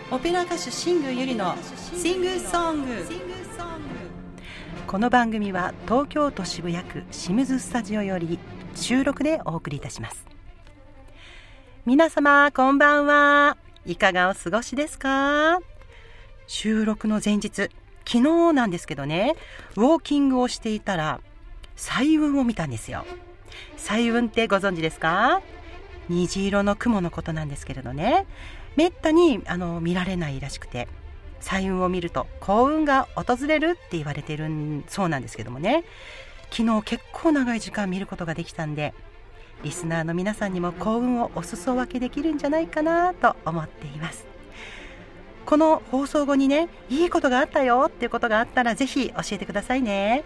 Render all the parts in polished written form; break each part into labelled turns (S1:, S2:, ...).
S1: オペラ歌手新宮ゆりのシングソング。
S2: この番組は東京都渋谷区清水スタジオより収録でお送りいたします。皆様こんばんは。いかがお過ごしですか？収録の前日、昨日なんですけどね、ウォーキングをしていたら彩雲を見たんですよ。彩雲ってご存知ですか？虹色の雲のことなんですけれどね、めったに見られないらしくて、彩雲を見ると幸運が訪れるって言われてるそうなんですけどもね、昨日結構長い時間見ることができたんで、リスナーの皆さんにも幸運をお裾分けできるんじゃないかなと思っています。この放送後にね、いいことがあったよっていうことがあったらぜひ教えてくださいね。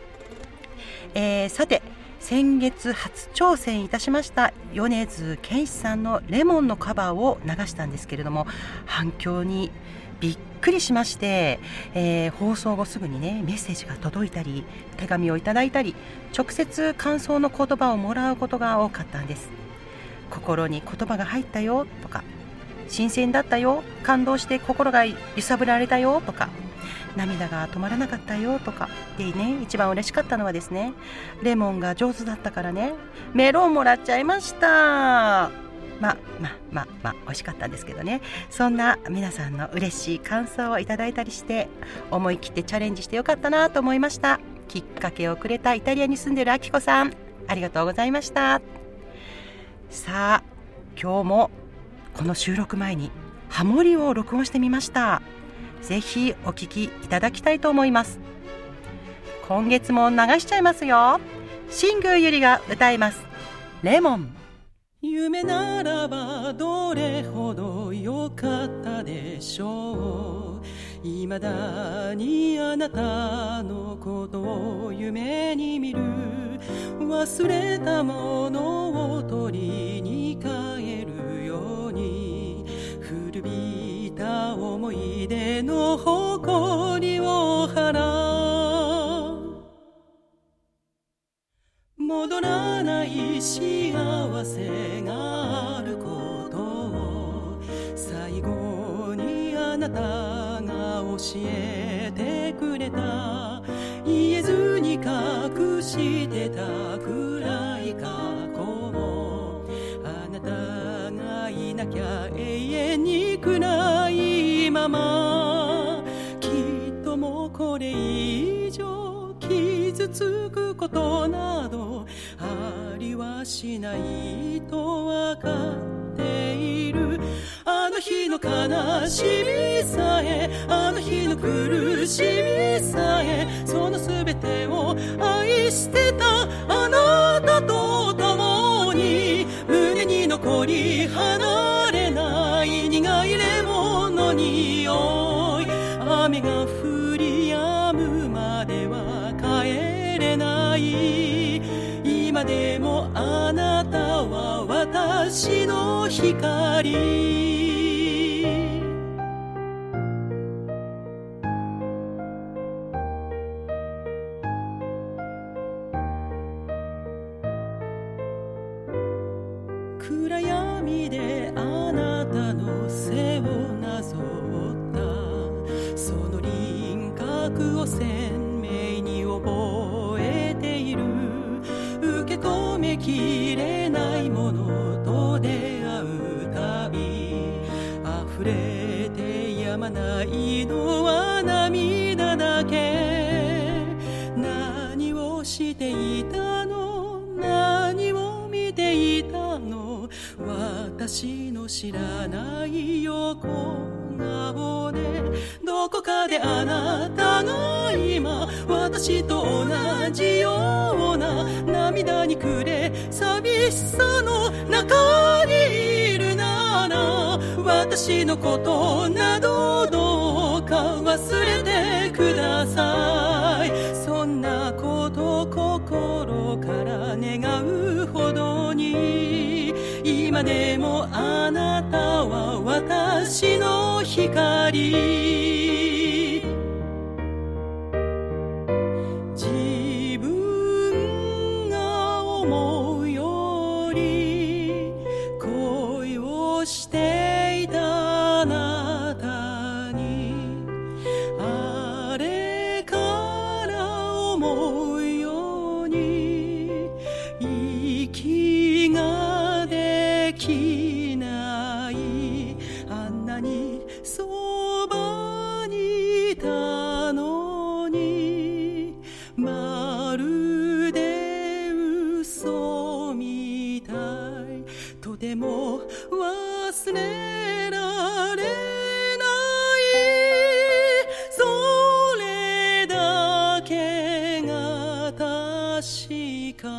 S2: さて、先月初挑戦いたしました米津玄師さんのレモンのカバーを流したんですけれども、反響にびっくりしまして、放送後すぐにねメッセージが届いたり、手紙をいただいたり、直接感想の言葉をもらうことが多かったんです。心に言葉が入ったよとか、新鮮だったよ、感動して心が揺さぶられたよとか、涙が止まらなかったよとかでね、一番嬉しかったのはですね、レモンが上手だったからね、メロンもらっちゃいました。美味しかったんですけどね。そんな皆さんの嬉しい感想をいただいたりして、思い切ってチャレンジしてよかったなと思いました。きっかけをくれたイタリアに住んでるあきこさん、ありがとうございました。さあ、今日もこの収録前にハモリを録音してみました。ぜひお聞きいただきたいと思います。今月も流しちゃいますよ。新宮ゆりが歌います。レモン。
S3: 夢ならばどれほど良かったでしょう。未だにあなたのことを夢に見る。忘れたものを取りに帰るように、古びた思い出の誇りを払う。戻らない幸せがあることを、最後にあなたが教えてくれた。言えずに隠してた暗い過去も、あなたがいなきゃ永遠に暗いまま。きっともうこれ以上傷つくことなどありはしないとわかっている。あの日の悲しみさえ、あの日の苦しみさえ、そのすべてを愛してたあなたと共に、胸に残り離れない苦いレモンの匂い。雨が降り止むまでは帰れない。今でもあなたは私の光。暗闇であなたの背をなぞった、その輪郭を鮮明に覚えている。受け止めきれないものと出会うたび、溢れてやまないのは涙だけ。何をしていたの、何を見ていたの、私の知らない横顔で、どこかであなたが今私と同じような涙に暮れ、寂しさの中にいるなら、私のことなどどうか忘れてください。そんなこと心から願うほどに、今でもあなたは私の光。自分が思うより恋をしていたあなた忘れられないそれだけが確か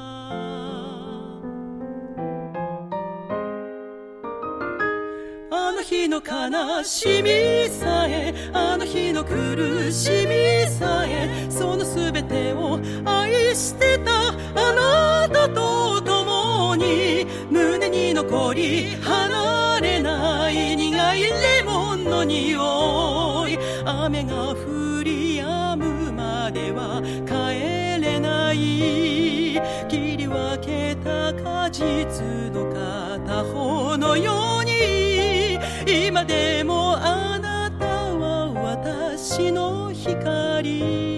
S3: あの日の悲しみさえあの日の苦しみさえそのすべてを愛してたあなたと共に胸に残り離れない苦いレモンの匂い雨が降り止むまでは帰れない切り分けた果実の片方のように今でもあなたは私の光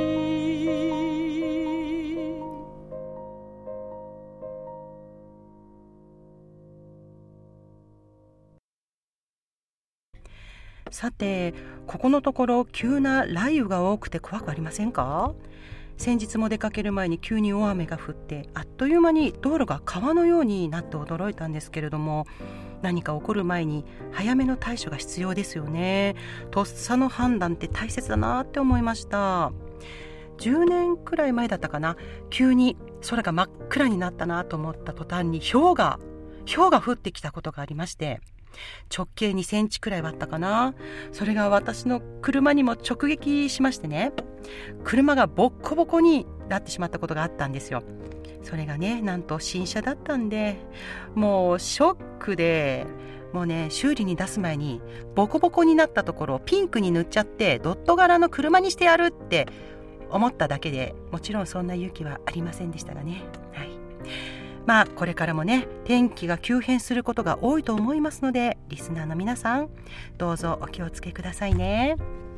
S2: さて、ここのところ急な雷雨が多くて怖くありませんか？先日も出かける前に急に大雨が降ってあっという間に道路が川のようになって驚いたんですけれども、何か起こる前に早めの対処が必要ですよね。とっさの判断って大切だなって思いました。10年くらい前だったかな、急に空が真っ暗になったなと思った途端に氷が降ってきたことがありまして、直径2センチくらいはあったかな。それが私の車にも直撃しましてね、車がボッコボコになってしまったことがあったんですよ。それがね、なんと新車だったんで、もうショックで、もうね、修理に出す前にボコボコになったところをピンクに塗っちゃってドット柄の車にしてやるって思っただけで、もちろんそんな勇気はありませんでしたがね。はい、まあこれからもね、天気が急変することが多いと思いますので、リスナーの皆さんどうぞお気をつけくださいね。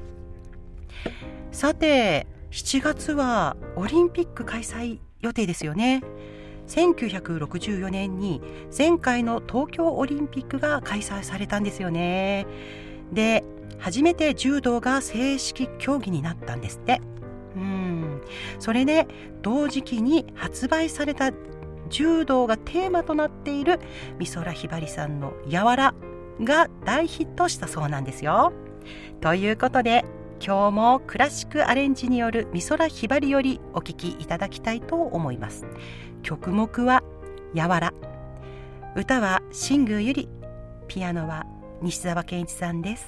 S2: さて、7月はオリンピック開催予定ですよね。1964年に前回の東京オリンピックが開催されたんですよね。で、初めて柔道が正式競技になったんですって。それで同時期に発売された柔道がテーマとなっている美空ひばりさんのやわらが大ヒットしたそうなんですよ。ということで、今日もクラシックアレンジによる美空ひばりよりお聴きいただきたいと思います。曲目はやわら、歌は新宮ゆり、ピアノは西澤健一さんです。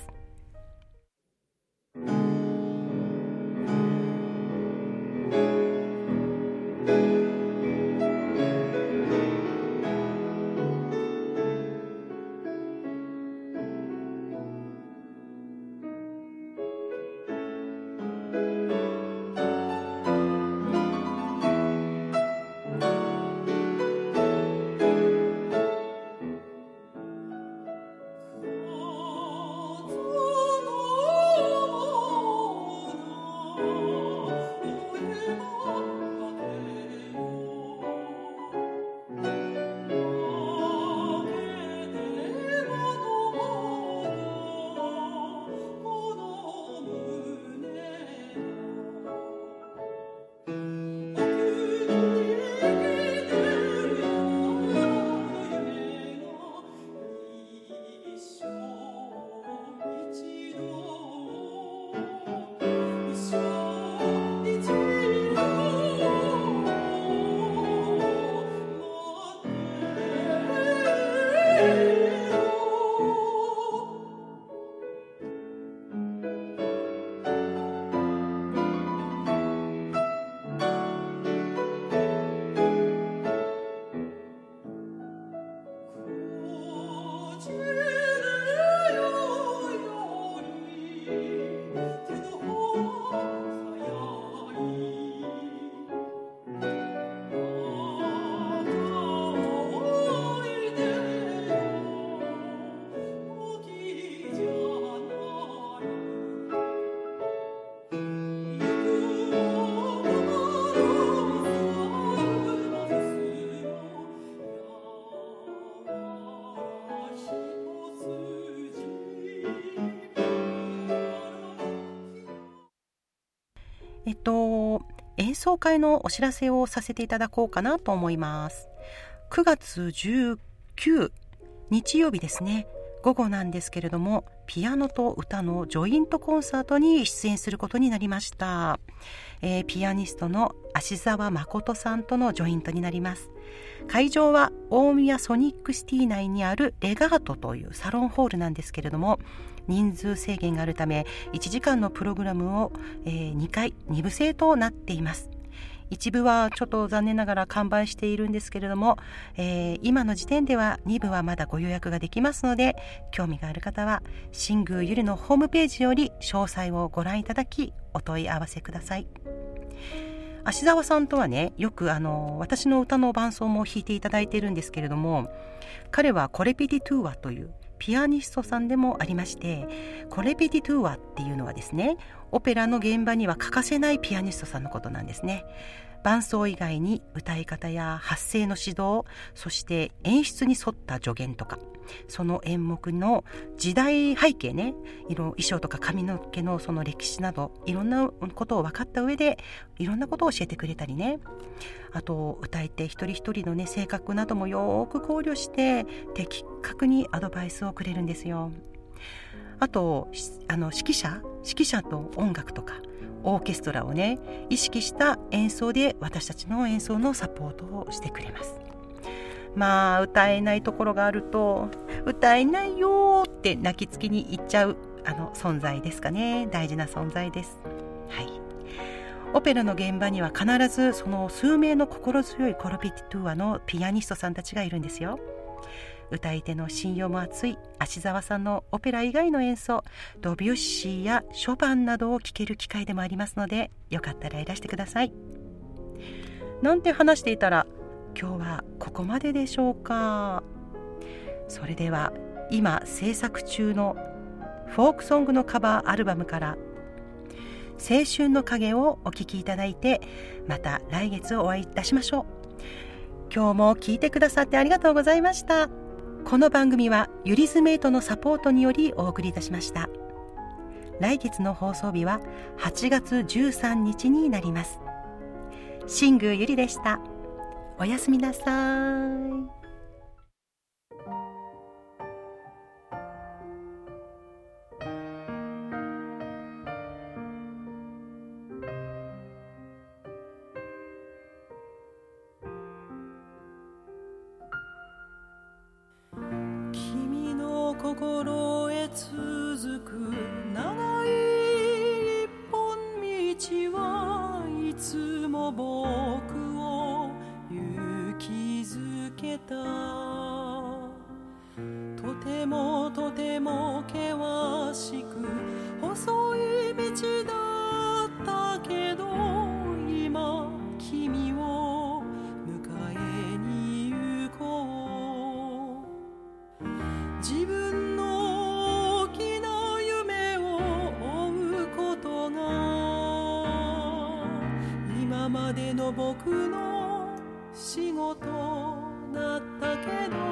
S2: 演奏会のお知らせをさせていただこうかなと思います。9月19 日曜日ですね、午後なんですけれども、ピアノと歌のジョイントコンサートに出演することになりました。ピアニストの芦澤誠さんとのジョイントになります。会場は大宮ソニックシティ内にあるレガートというサロンホールなんですけれども、人数制限があるため1時間のプログラムを、2回2部制となっています。一部はちょっと残念ながら完売しているんですけれども、今の時点では2部はまだご予約ができますので、興味がある方は新宮ゆりのホームページより詳細をご覧いただきお問い合わせください。芦澤さんとはね、よく私の歌の伴奏も弾いていただいているんですけれども、彼はコレピティトゥーアというピアニストさんでもありまして、コレピティトゥーアっていうのはですね、オペラの現場には欠かせないピアニストさんのことなんですね。伴奏以外に歌い方や発声の指導、そして演出に沿った助言とか、その演目の時代背景ね、衣装とか髪の毛のその歴史など、いろんなことを分かった上でいろんなことを教えてくれたりね、あと歌い手一人一人のね、性格などもよく考慮して的確にアドバイスをくれるんですよ。あと指揮者と音楽とかオーケストラをね、意識した演奏で私たちの演奏のサポートをしてくれます。まあ歌えないところがあると、歌えないよって泣きつきに言っちゃう存在ですかね。大事な存在です。はい。オペラの現場には必ずその数名の心強いコレピティトゥーアのピアニストさんたちがいるんですよ。歌い手の信用も厚い芦澤さんのオペラ以外の演奏、ドビュッシーやショパンなどを聴ける機会でもありますので、よかったらいらしてください。なんて話していたら、今日はここまででしょうか。それでは今制作中のフォークソングのカバーアルバムから青春の影をお聴きいただいて、また来月お会いいたしましょう。今日も聞いてくださってありがとうございました。この番組はユリズメイトのサポートによりお送りいたしました。来月の放送日は8月13日になります。新宮ゆりでした。おやすみなさい。
S3: 心へ続く長い一本道はいつも僕を勇気づけた。とてもとても険しく細い道だったけど、今君を迎えに行こう。自分の大きな夢を追うことが今までの僕の仕事だったけど、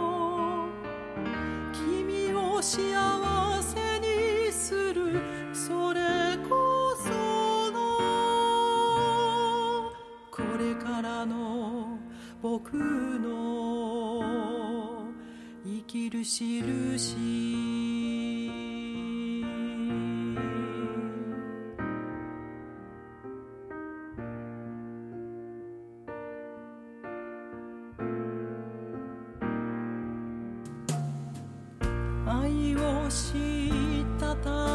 S3: 君を幸せにする、それこそのこれからの僕の生きる印。愛を知った